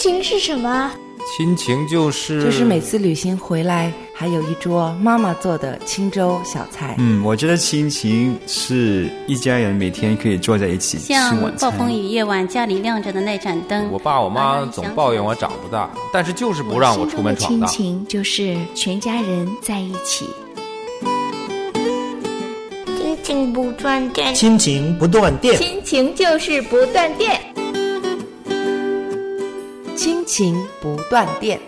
情是什么？ 亲情就是每次旅行回来还有一桌妈妈做的清粥小菜。 我觉得亲情是一家人每天可以坐在一起吃晚餐。 像暴风雨夜晚家里亮着的那盏灯， 我爸我妈总抱怨我长不大，但是就是不让我出门闯荡。 亲情就是全家人在一起。 亲情不断电， 亲情不断电， 亲情就是不断电， 亲情不断电。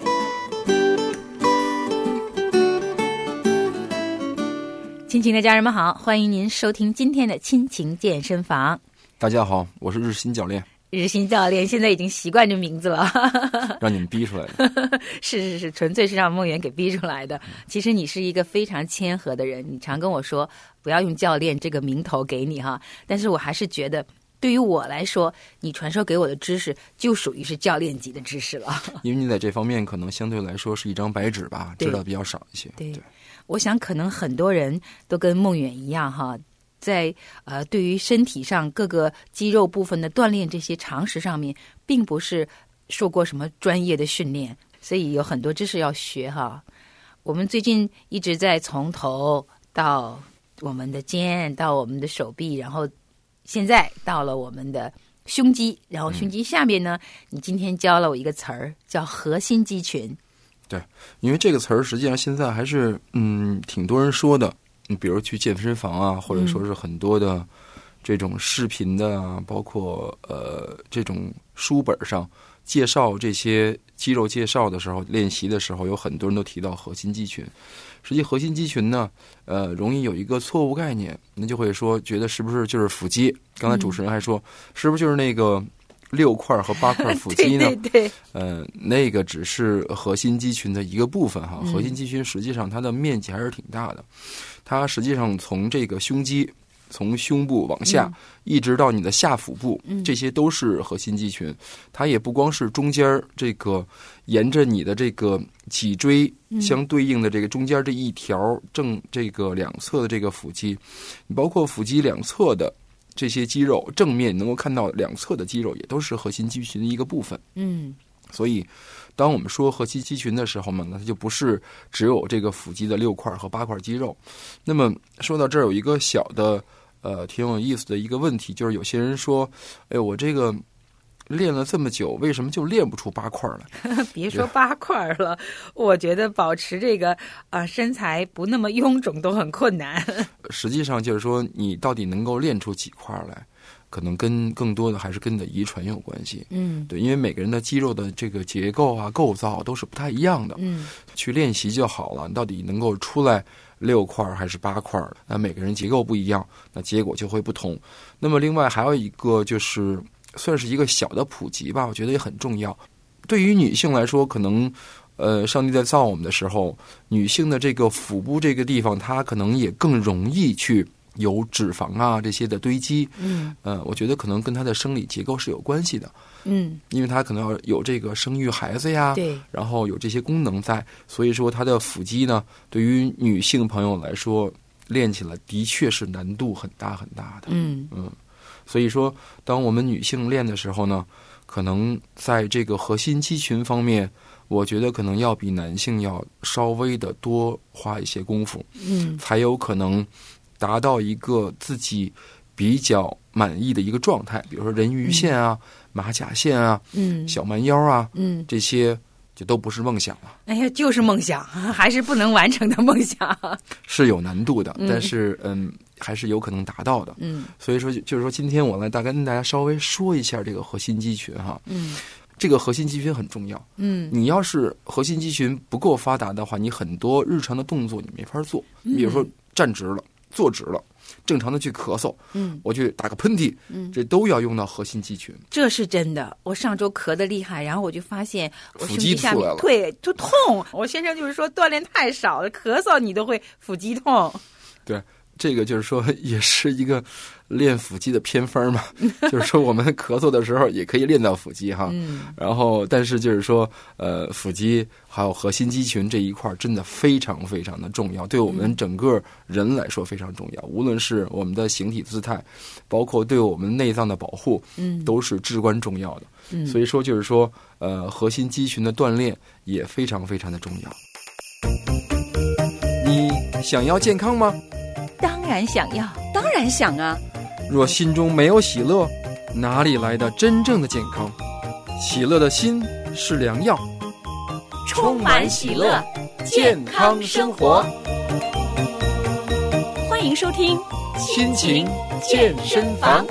亲情的家人们好，欢迎您收听今天的亲情健身房。 大家好，我是日新教练。 日新教练现在已经习惯这名字了让你们逼出来的是，纯粹是让梦圆给逼出来的。其实你是一个非常谦和的人，你常跟我说不要用教练这个名头给你哈，但是我还是觉得对于我来说，你传授给我的知识就属于是教练级的知识了。 因为你在这方面可能相对来说是一张白纸吧，知道比较少一些。 对，我想可能很多人都跟梦远一样哈，在对于身体上各个肌肉部分的锻炼这些常识上面，并不是受过什么专业的训练，所以有很多知识要学哈。我们最近一直在从头到我们的肩，到我们的手臂，然后现在到了我们的胸肌，然后胸肌下面呢，你今天教了我一个词儿，叫核心肌群。 对，因为这个词儿实际上现在还是挺多人说的。你比如去健身房啊，或者说是很多的这种视频的啊，包括这种书本上介绍这些肌肉介绍的时候，练习的时候，有很多人都提到核心肌群。实际核心肌群呢，容易有一个错误概念，那就会说觉得是不是就是腹肌？刚才主持人还说，是不是就是那个6块和8块腹肌呢？ 对， 那个只是核心肌群的一个部分哈。核心肌群实际上它的面积还是挺大的，它实际上从这个胸肌，从胸部往下，一直到你的下腹部，这些都是核心肌群。它也不光是中间这个沿着你的这个脊椎相对应的这个中间这一条正这个两侧的这个腹肌，你包括腹肌两侧的这些肌肉，正面能够看到两侧的肌肉也都是核心肌群的一个部分。所以当我们说核心肌群的时候呢，它就不是只有这个腹肌的6块和8块肌肉。那么说到这儿有一个小的挺有意思的一个问题，就是有些人说，哎，我这个练了这么久，为什么就练不出8块来？ 别说8块了，我觉得保持这个身材不那么臃肿都很困难。 实际上就是说，你到底能够练出几块来，可能更多的还是跟你的遗传有关系。对，因为每个人的肌肉的这个结构啊、构造都是不太一样的。去练习就好了，到底能够出来6块还是8块？那每个人结构不一样，那结果就会不同。那么另外还有一个就是算是一个小的普及吧，我觉得也很重要。对于女性来说，可能上帝在造我们的时候，女性的这个腹部这个地方，它可能也更容易去有脂肪啊这些的堆积。我觉得可能跟它的生理结构是有关系的。因为它可能要有这个生育孩子呀， 对， 然后有这些功能在，所以说它的腹肌呢，对于女性朋友来说，练起来的确是难度很大很大的。所以说，当我们女性练的时候呢，可能在这个核心肌群方面，我觉得可能要比男性要稍微的多花一些功夫，才有可能达到一个自己比较满意的一个状态。比如说人鱼线啊、马甲线啊、小蛮腰啊，这些就都不是梦想了。 哎呀，就是梦想，还是不能完成的梦想， 是有难度的，但是还是有可能达到的。所以说就是说，今天我来跟大家稍微说一下这个核心肌群哈。这个核心肌群很重要。你要是核心肌群不够发达的话，你很多日常的动作你没法做。比如说站直了、坐直了，正常的去咳嗽，我去打个喷嚏，这都要用到核心肌群。 这是真的。我上周咳得厉害，然后我就发现我腹肌下面对就痛。我先生就是说锻炼太少了，咳嗽你都会腹肌痛。 对， 这个就是说也是一个练腹肌的偏方嘛，就是说我们咳嗽的时候也可以练到腹肌哈。然后但是就是说腹肌还有核心肌群这一块真的非常非常的重要，对我们整个人来说非常重要，无论是我们的形体姿态，包括对我们内脏的保护，都是至关重要的。所以说就是说核心肌群的锻炼也非常非常的重要。你想要健康吗？ 当然想要。 当然想啊。 若心中没有喜乐，哪里来的真正的健康？喜乐的心是良药， 充满喜乐，健康生活。 欢迎收听亲情健身房。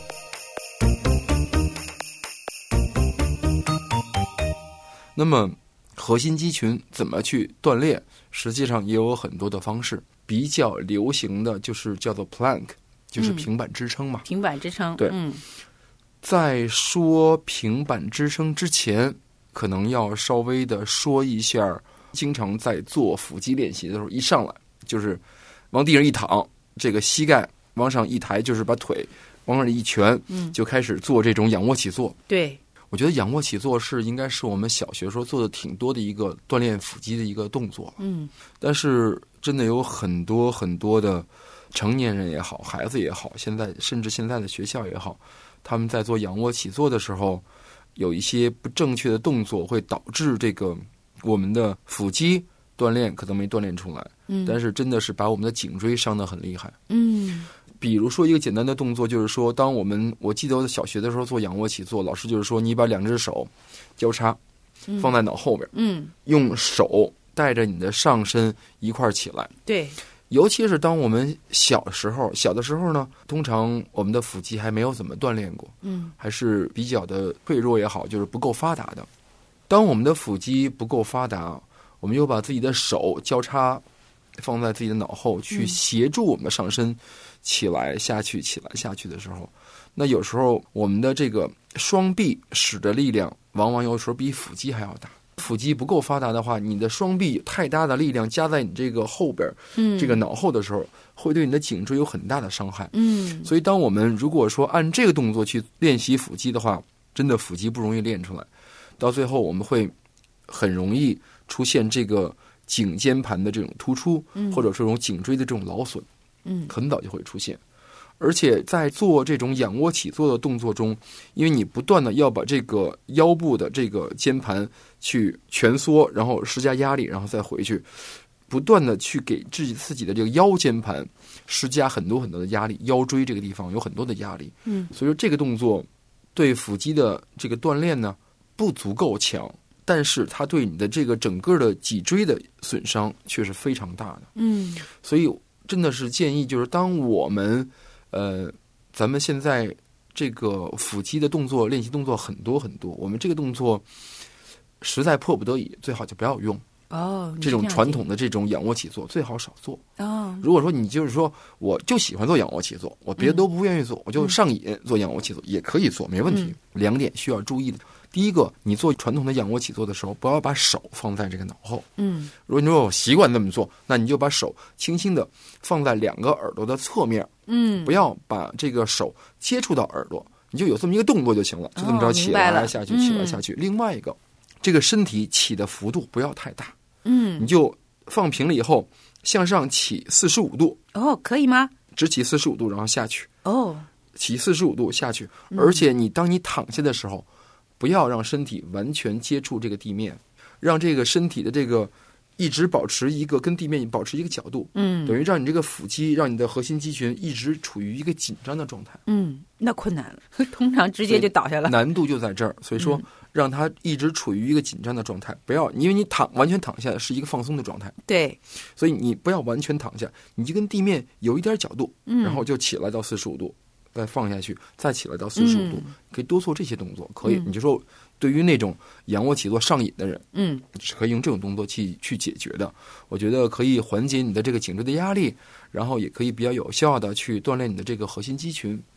那么核心肌群怎么去锻炼？实际上也有很多的方式，比较流行的就是叫做 plank， 就是平板支撑嘛。 平板支撑， 对。在说平板支撑之前，可能要稍微的说一下，经常在做腹肌练习的时候，一上来就是往地上一躺，这个膝盖往上一抬，就是把腿往上一蜷，就开始做这种仰卧起坐。 对。 我觉得仰卧起坐应该是我们小学时候做的挺多的一个锻炼腹肌的一个动作。但是真的有很多很多的成年人也好，孩子也好，甚至现在的学校也好，他们在做仰卧起坐的时候，有一些不正确的动作，会导致这个我们的腹肌锻炼可能没锻炼出来。但是真的是把我们的颈椎伤得很厉害。比如说一个简单的动作，就是说我记得我小学的时候做仰卧起坐，老师就是说你把两只手交叉放在脑后边，用手带着你的上身一块起来。 对， 尤其是当我们小的时候呢，通常我们的腹肌还没有怎么锻炼过，还是比较的脆弱也好，就是不够发达的。当我们的腹肌不够发达，我们又把自己的手交叉放在自己的脑后，去协助我们的上身起来下去的时候，那有时候我们的这个双臂使的力量往往有时候比腹肌还要大。腹肌不够发达的话，你的双臂太大的力量加在你这个后边，这个脑后的时候，会对你的颈椎有很大的伤害。所以当我们如果说按这个动作去练习腹肌的话，真的腹肌不容易练出来，到最后我们会很容易出现这个颈肩盘的这种突出，或者是这种颈椎的这种劳损，很早就会出现。而且在做这种仰卧起坐的动作中，因为你不断的要把这个腰部的这个肩盘去蜷缩，然后施加压力，然后再回去，不断的去给自己的这个腰间盘施加很多很多的压力，腰椎这个地方有很多的压力。所以说这个动作对腹肌的这个锻炼呢不足够强，但是它对你的这个整个的脊椎的损伤却是非常大的。所以真的是建议，就是当我们咱们现在这个腹肌的动作练习动作很多很多，我们这个动作实在迫不得已，最好就不要用。这种传统的这种仰卧起坐最好少做。如果说你就是说我就喜欢做仰卧起坐，我别的都不愿意做，我就上瘾做仰卧起坐也可以做，没问题。两点需要注意的，第一个，你做传统的仰卧起坐的时候，不要把手放在这个脑后。如果你说我习惯这么做，那你就把手轻轻的放在两个耳朵的侧面。不要把这个手接触到耳朵，你就有这么一个动作就行了，就这么着起来下去，起来下去。另外一个，这个身体起的幅度不要太大。你就放平了以后，向上起45度。 可以吗？ 只起45度，然后下去。起45度下去。而且当你躺下的时候，不要让身体完全接触这个地面，让这个身体的这个一直保持一个跟地面保持一个角度。等于让你这个腹肌，让你的核心肌群一直处于一个紧张的状态。 那困难了，通常直接就倒下了。 难度就在这儿，所以说让它一直处于一个紧张的状态，不要因为你完全躺下是一个放松的状态。 对， 所以你不要完全躺下，你就跟地面有一点角度，然后就起来到45度，再放下去，再起来到45度，可以多做这些动作。可以，你就说对于那种仰卧起坐上瘾的人，是可以用这种动作去解决的。我觉得可以缓解你的这个颈椎的压力，然后也可以比较有效的去锻炼你的这个核心肌群。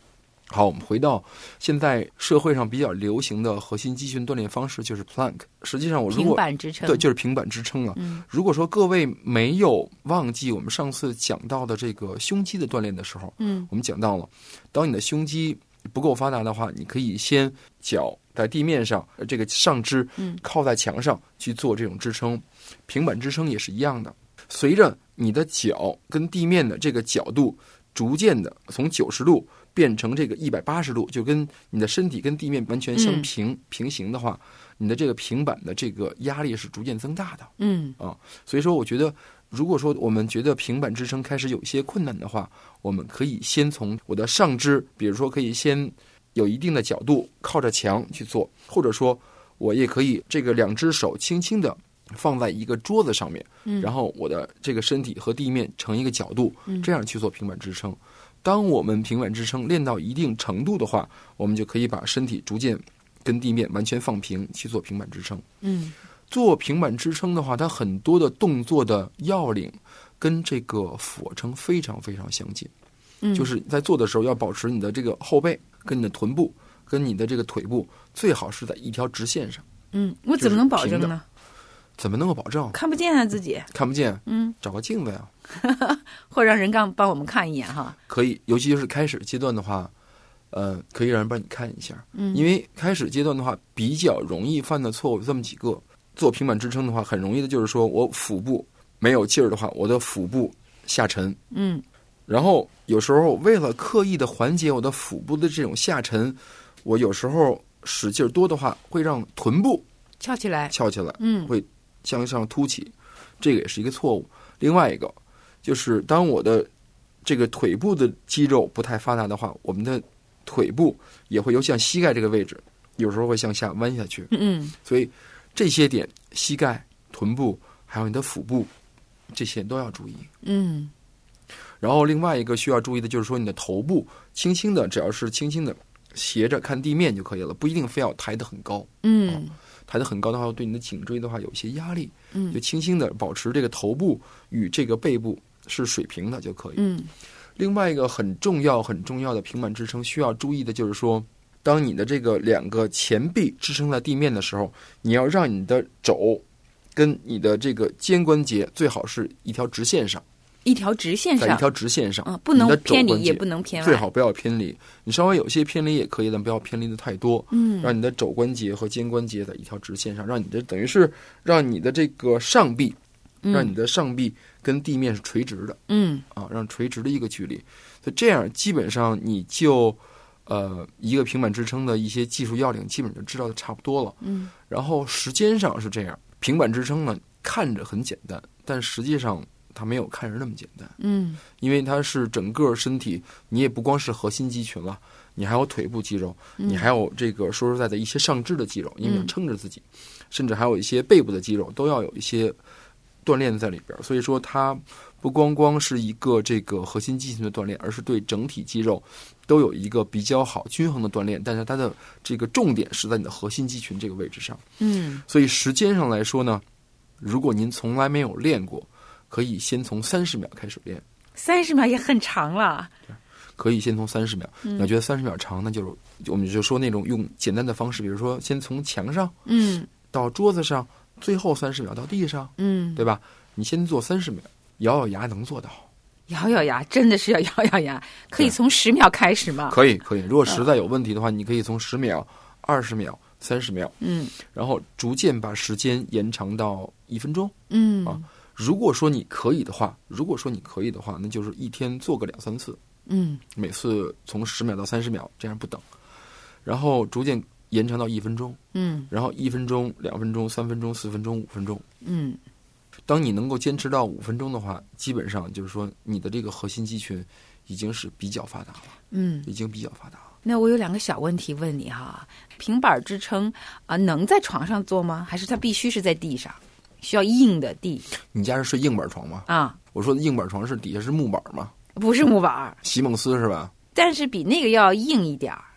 好，我们回到现在社会上比较流行的核心肌群锻炼方式，就是 Plank。实际上我如果平板支撑， 对，就是平板支撑了。如果说各位没有忘记我们上次讲到的这个胸肌的锻炼的时候，我们讲到了，当你的胸肌不够发达的话，你可以先脚在地面上，这个上肢靠在墙上去做这种支撑。平板支撑也是一样的，随着你的脚跟地面的这个角度逐渐的从90度变成这个180度，就跟你的身体跟地面完全相平行的话，你的这个平板的这个压力是逐渐增大的。所以说我觉得，如果说我们觉得平板支撑开始有一些困难的话，我们可以先从我的上肢，比如说可以先有一定的角度靠着墙去做，或者说我也可以这个2只手轻轻的放在一个桌子上面，然后我的这个身体和地面成一个角度，这样去做平板支撑。当我们平板支撑练到一定程度的话，我们就可以把身体逐渐跟地面完全放平去做平板支撑。做平板支撑的话，它很多的动作的要领跟这个俯卧撑非常非常相近。就是在做的时候要保持你的这个后背跟你的臀部跟你的这个腿部最好是在一条直线上。 我怎么能保证呢？ 怎么能够保证？ 看不见啊，自己看不见。找个镜子呀， 或者让人帮我们看一眼哈。 可以，尤其是开始阶段的话，可以让人帮你看一下。因为开始阶段的话，比较容易犯的错误有这么几个。做平板支撑的话，很容易的就是说我腹部没有劲儿的话，我的腹部下沉。然后有时候为了刻意的缓解我的腹部的这种下沉，我有时候使劲多的话，会让臀部翘起来， 会向上凸起，这个也是一个错误。另外一个就是当我的这个腿部的肌肉不太发达的话，我们的腿部也会由像膝盖这个位置有时候会向下弯下去。所以这些点，膝盖、臀部还有你的腹部，这些都要注意。然后另外一个需要注意的就是说，你的头部轻轻的，只要是轻轻的斜着看地面就可以了，不一定非要抬得很高。抬得很高的话，对你的颈椎的话有一些压力。就轻轻的保持这个头部与这个背部是水平的就可以。另外一个很重要的平板支撑需要注意的就是说，当你的这个2个前臂支撑在地面的时候，你要让你的肘跟你的这个肩关节最好是一条直线上。 一条直线上， 在一条直线上， 不能偏离，也不能偏外， 最好不要偏离。你稍微有些偏离也可以，但不要偏离的太多。让你的肘关节和肩关节在一条直线上，让你的等于是让你的这个上臂，让你的上臂跟地面是垂直的。让垂直的一个距离。所以这样基本上你就一个平板支撑的一些技术要领基本就知道的差不多了。然后时间上是这样，平板支撑呢看着很简单，但实际上它没有看着那么简单。因为它是整个身体，你也不光是核心肌群了，你还有腿部肌肉，你还有这个说实在的一些上肢的肌肉，因为要撑着自己，甚至还有一些背部的肌肉都要有一些锻炼在里边。所以说它不光是一个这个核心肌群的锻炼，而是对整体肌肉都有一个比较好均衡的锻炼，但是它的这个重点是在你的核心肌群这个位置上。所以时间上来说呢，如果您从来没有练过，可以先从30秒开始练。 30秒也很长了。 可以先从30秒。你要觉得30秒长，那就是我们就说那种用简单的方式，比如说先从墙上，到桌子上，最后30秒到地上，对吧？你先做30秒，咬咬牙能做到。 咬咬牙，真的是要咬咬牙。可以从10秒开始吗？ 可以。如果实在有问题的话，你可以从10秒、20秒、30秒，然后逐渐把时间延长到1分钟。如果说你可以的话，那就是一天做个2-3次。每次从10秒到30秒，这样不等，然后逐渐延长到1分钟。然后1分钟、2分钟、3分钟、4分钟、5分钟。当你能够坚持到5分钟的话，基本上就是说你的这个核心肌群已经是比较发达了。已经比较发达了。 那我有2个小问题问你哈，平板支撑能在床上做吗？还是它必须是在地上？需要硬的地？你家是睡硬板床吗？我说的硬板床是底下是木板吗？ 不是木板， 席梦思是吧？ 但是比那个要硬一点。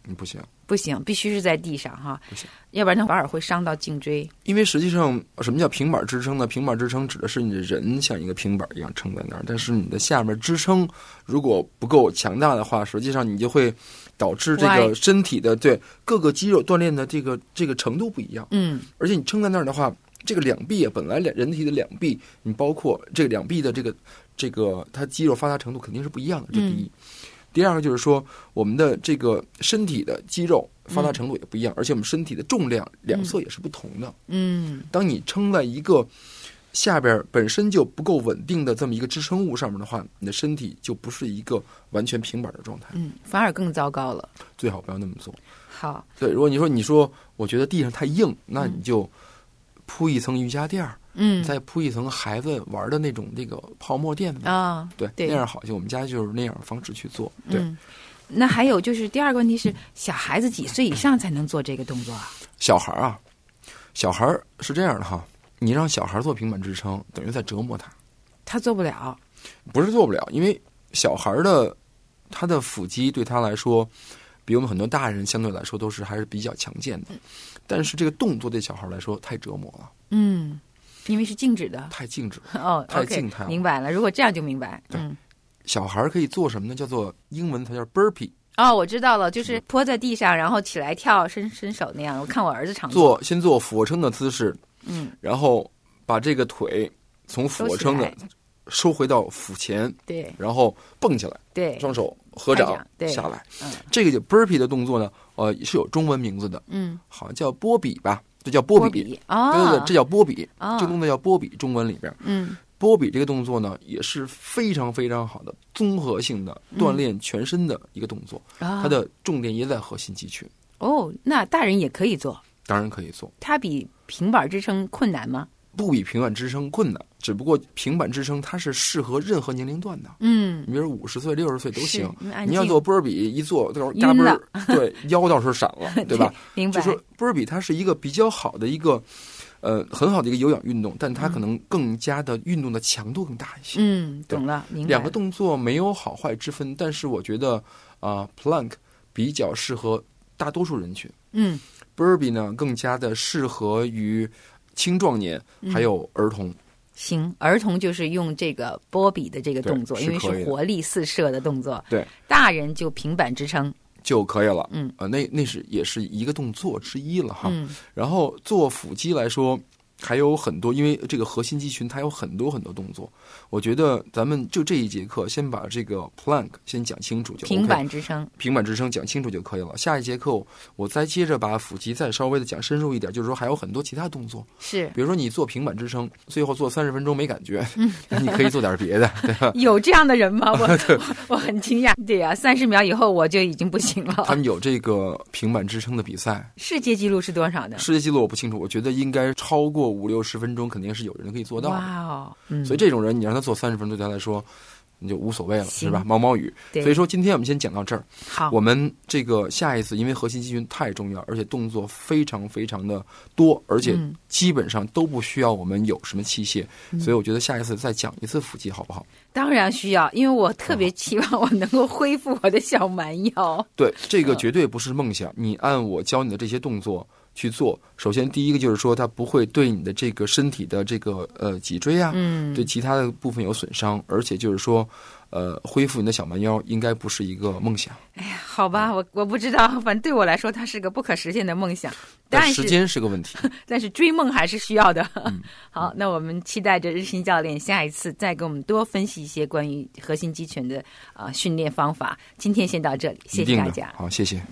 不行， 不行，必须是在地上哈， 不行， 要不然它反而会伤到颈椎。 因为实际上什么叫平板支撑呢？平板支撑指的是你的人像一个平板一样撑在那儿，但是你的下面支撑如果不够强大的话，实际上你就会导致这个身体的对各个肌肉锻炼的这个程度不一样。而且你撑在那儿的话，这个两臂啊，本来人体的两臂，你包括这个两臂的这个它肌肉发达程度肯定是不一样的，这第一。第二个就是说，我们的这个身体的肌肉发达程度也不一样，而且我们身体的重量两侧也是不同的。当你撑在一个下边本身就不够稳定的这么一个支撑物上面的话，你的身体就不是一个完全平板的状态。 反而更糟糕了。 最好不要那么做。 好， 对，如果你说我觉得地上太硬，那你就铺一层瑜伽垫儿。再铺一层孩子玩的那种泡沫垫子啊，对，那样好。就我们家就是那样的方式去做。对， 那还有就是第二个问题是，小孩子几岁以上才能做这个动作啊？ 小孩啊，小孩是这样的哈，你让小孩做平板支撑，等于在折磨他。 他做不了， 不是做不了，因为小孩他的腹肌对他来说，比我们很多大人相对来说都是还是比较强健的，但是这个动作对小孩来说太折磨了。 因为是静止的， 太静止哦， 太静态了。 明白了，如果这样就明白。 小孩可以做什么呢？叫做英文它叫 burpee。 哦，我知道了，就是拖在地上，然后起来跳，伸手那样。我看我儿子常做。 先做俯卧撑的姿势，然后把这个腿从俯卧撑的收回到腹前， 对， 然后蹦起来， 对， 双手合掌下来。这个就 burpee 的动作呢，是有中文名字的，好像叫波比吧。这叫波比，对，这叫波比，这个动作叫波比，中文里边，波比这个动作呢，也是非常非常好的综合性的锻炼全身的一个动作，它的重点也在核心肌群。 那大人也可以做？ 当然可以做。 它比平板支撑困难吗？ 不比平板支撑困难，只不过平板支撑它是适合任何年龄段的。你比如50岁、60岁都行。你要做波比，一做到时候嘎嘣儿，对，腰到时候闪了，对吧？ 明白。 就说波比它是一个比较好的一个，很好的一个有氧运动，但它可能更加的运动的强度更大一些。 懂了，明白。 两个动作没有好坏之分，但是我觉得plank 比较适合大多数人群。burpee 呢更加的适合于青壮年还有儿童。 行，儿童就是用这个波比的这个动作，因为是活力四射的动作。 对， 大人就平板支撑就可以了。那也是一个动作之一了哈。然后做腹肌来说，还有很多，因为这个核心肌群它有很多很多动作。我觉得咱们就这一节课先把这个 plank 先讲清楚就 OK， 平板支撑，平板支撑讲清楚就可以了。下一节课我再接着把腹肌再稍微的讲深入一点，就是说还有很多其他动作， 是比如说你做平板支撑，最后做30分钟没感觉，你可以做点别的，对吧？ 有这样的人吗？我很惊讶。对呀，30秒以后我就已经不行了。 他们有这个平板支撑的比赛， 世界纪录是多少呢？ 世界纪录我不清楚，我觉得应该超过50-60分钟，肯定是有人可以做到的。 哇哦！所以这种人你让他做30分钟，对他来说你就无所谓了，是吧？毛毛雨。所以说今天我们先讲到这儿。 好， 我们这个下一次，因为核心肌群太重要，而且动作非常非常的多，而且基本上都不需要我们有什么器械，所以我觉得下一次再讲一次腹肌好不好？ 当然需要，因为我特别期望我能够恢复我的小蛮腰。 对，这个绝对不是梦想。你按我教你的这些动作去做，首先第一个就是说它不会对你的这个身体的这个脊椎啊，对其他的部分有损伤，而且就是说恢复你的小蛮腰应该不是一个梦想。 哎呀，好吧，我不知道，反正对我来说它是个不可实现的梦想，但时间是个问题， 但是追梦还是需要的。好，那我们期待着日新教练下一次再给我们多分析一些关于核心肌群的训练方法。今天先到这里，谢谢大家。 好，谢谢。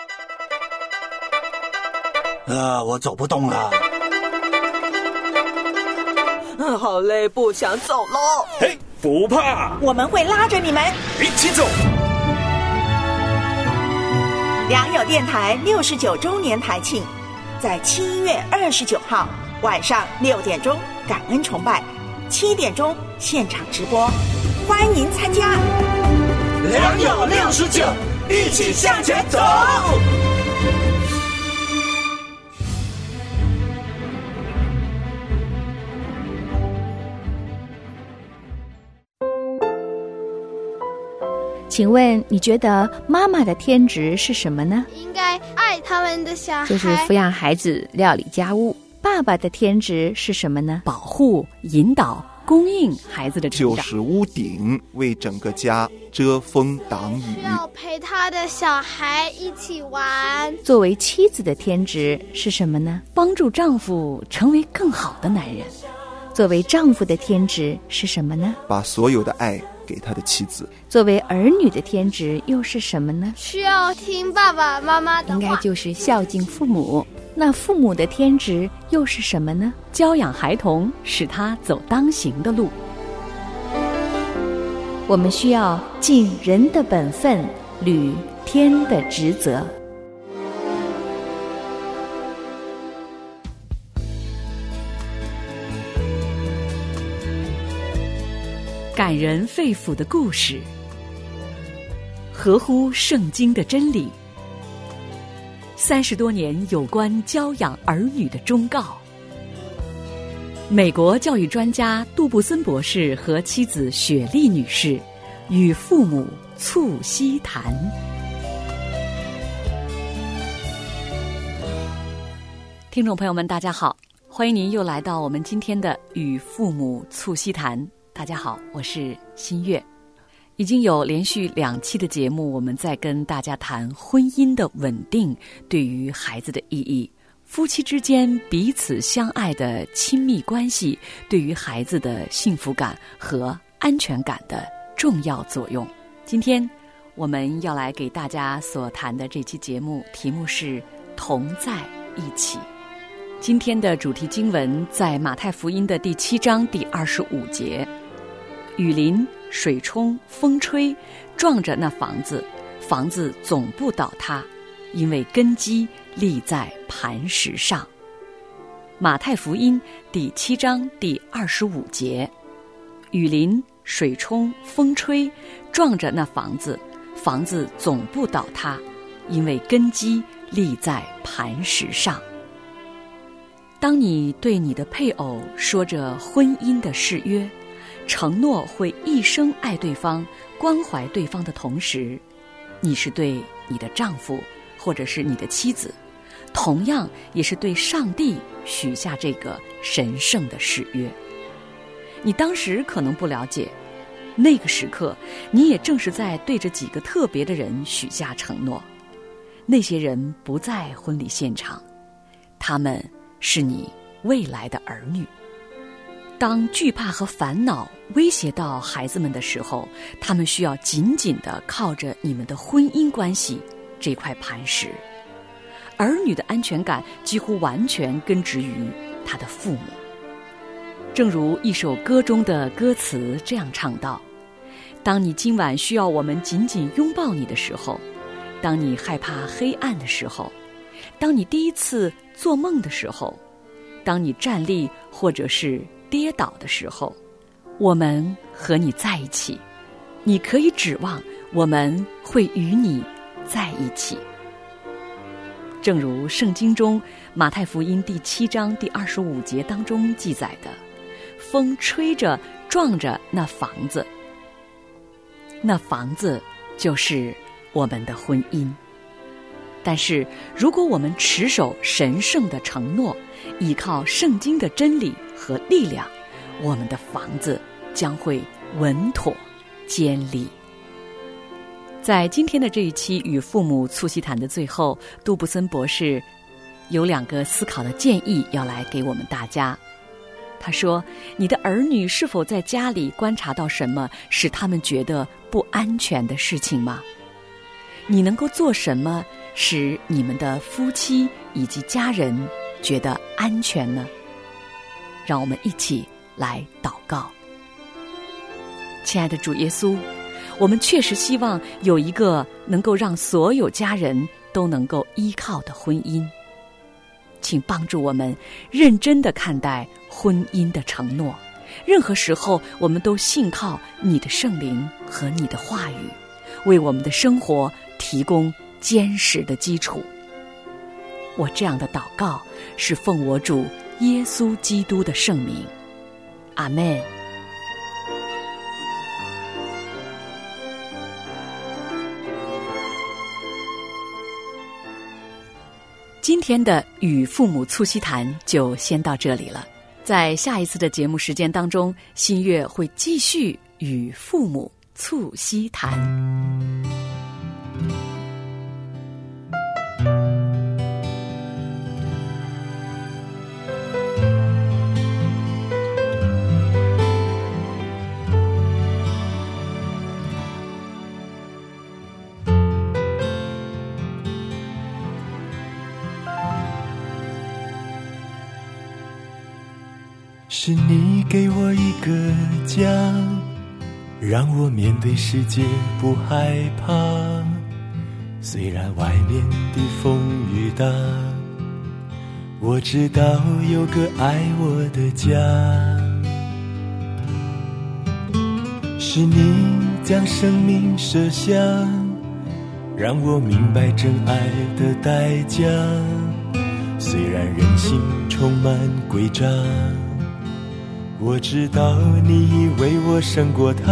我走不动了。 好累，不想走喽。 嘿，不怕， 我们会拉着你们一起走。 良友电台69周年台庆，在7月29号晚上6点钟感恩崇拜，7点钟现场直播，欢迎参加。 良友69，一起向前走。 请问你觉得妈妈的天职是什么呢？ 应该爱他们的小孩， 就是抚养孩子、料理家务。爸爸的天职是什么呢？ 保护、引导、供应孩子的成长。 就是屋顶，为整个家遮风挡雨。 要陪他的小孩一起玩。 作为妻子的天职是什么呢？ 帮助丈夫成为更好的男人。 作为丈夫的天职是什么呢？ 把所有的爱给他的妻子。 作为儿女的天职又是什么呢？ 需要听爸爸妈妈的话。 应该就是孝敬父母。那父母的天职又是什么呢？ 教养孩童，使他走当行的路。 我们需要尽人的本分，履天的职责。 感人肺腑的故事，合乎圣经的真理，30多年有关教养儿女的忠告。美国教育专家杜布森博士和妻子雪莉女士与父母促膝谈。听众朋友们大家好，欢迎您又来到我们今天的与父母促膝谈。大家好，我是新月。已经有连续2期的节目，我们在跟大家谈婚姻的稳定对于孩子的意义，夫妻之间彼此相爱的亲密关系对于孩子的幸福感和安全感的重要作用。今天我们要来给大家所谈的这期节目题目是同在一起。今天的主题经文在马太福音的第7章第25节，雨淋、水冲、风吹，撞着那房子，房子总不倒塌，因为根基立在磐石上。马太福音第7章第25节，雨淋、水冲、风吹，撞着那房子，房子总不倒塌，因为根基立在磐石上。当你对你的配偶说着婚姻的誓约，承诺会一生爱对方、关怀对方的同时，你是对你的丈夫或者是你的妻子，同样也是对上帝许下这个神圣的誓约。你当时可能不了解，那个时刻你也正是在对着几个特别的人许下承诺。那些人不在婚礼现场，他们是你未来的儿女。当惧怕和烦恼威胁到孩子们的时候，他们需要紧紧地靠着你们的婚姻关系这块磐石。儿女的安全感几乎完全根植于他的父母。正如一首歌中的歌词这样唱道：当你今晚需要我们紧紧拥抱你的时候，当你害怕黑暗的时候，当你第一次做梦的时候，当你站立或者是跌倒的时候，我们和你在一起，你可以指望我们会与你在一起。正如圣经中马太福音第7章第25节当中记载的，风吹着撞着那房子，那房子就是我们的婚姻。但是如果我们持守神圣的承诺，依靠圣经的真理和力量，我们的房子将会稳妥坚立。在今天的这一期与父母促膝谈的最后，杜布森博士有2个思考的建议要来给我们大家。他说，你的儿女是否在家里观察到什么使他们觉得不安全的事情吗？你能够做什么使你们的夫妻以及家人觉得安全呢？让我们一起来祷告。亲爱的主耶稣，我们确实希望有一个能够让所有家人都能够依靠的婚姻，请帮助我们认真地看待婚姻的承诺，任何时候我们都信靠你的圣灵和你的话语，为我们的生活提供坚实的基础。我这样的祷告是奉我主耶稣基督的圣名，阿们。 今天的与父母促膝谈就先到这里了，在下一次的节目时间当中，新月会继续与父母促膝谈。 是你给我一个家，让我面对世界不害怕，虽然外面的风雨大，我知道有个爱我的家。是你将生命舍下，让我明白真爱的代价，虽然人性充满诡诈，我知道你为我胜过他。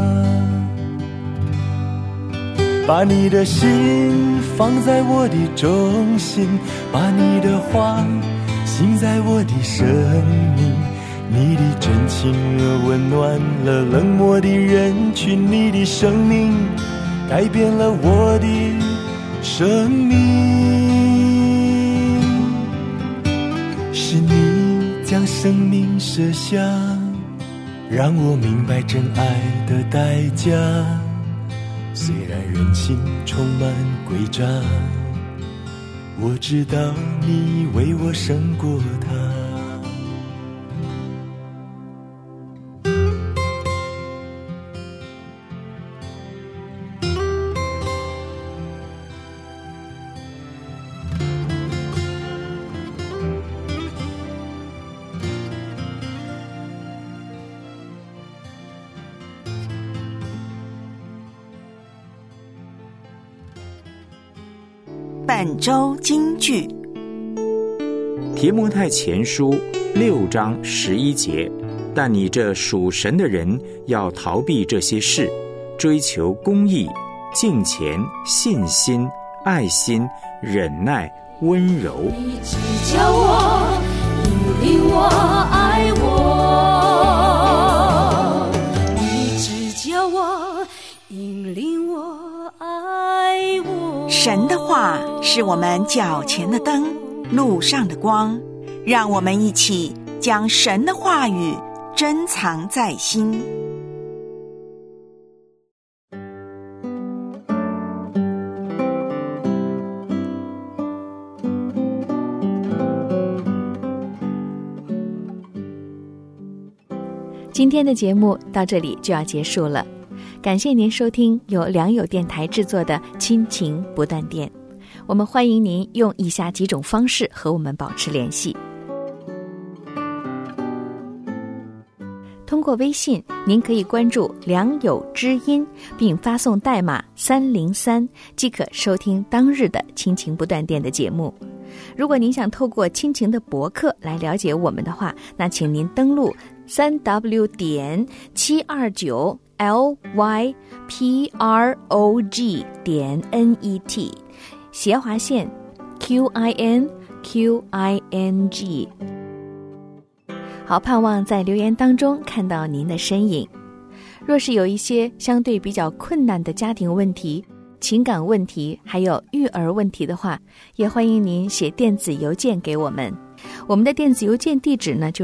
把你的心放在我的中心，把你的话信在我的生命，你的真情温暖了冷漠的人群，你的生命改变了我的生命。是你将生命舍下，让我明白真爱的代价，虽然人性充满诡诈，我知道你为我胜过他。 本周金句， 提摩太前书6章11节，但你这属神的人要逃避这些事，追求公义、敬虔、信心、爱心、忍耐、温柔。 你只叫我引领我爱我，你只叫我引领我爱我。 神的话是我们脚前的灯，路上的光，让我们一起将神的话语珍藏在心。 今天的节目到这里就要结束了，感谢您收听由良友电台制作的亲情不断电。我们欢迎您用以下几种方式和我们保持联系。通过微信，您可以关注良友知音，并发送代码303，即可收听当日的亲情不断电的节目。如果您想透过亲情的博客来了解我们的话，那请您登录3w.729lyprog.net斜划线 QINQING。 好，盼望在留言当中看到您的身影。若是有一些相对比较困难的家庭问题、情感问题还有育儿问题的话，也欢迎您写电子邮件给我们。我们的电子邮件地址呢，就是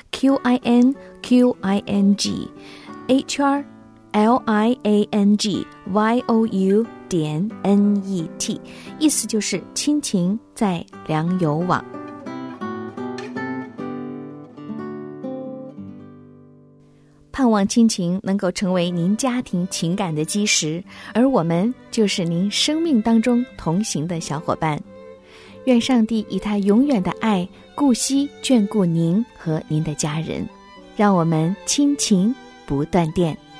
QINQING@liangyou.net， 意思就是亲情在良友网。盼望亲情能够成为您家庭情感的基石，而我们就是您生命当中同行的小伙伴。愿上帝以他永远的爱顾惜眷顾您和您的家人，让我们亲情不断电。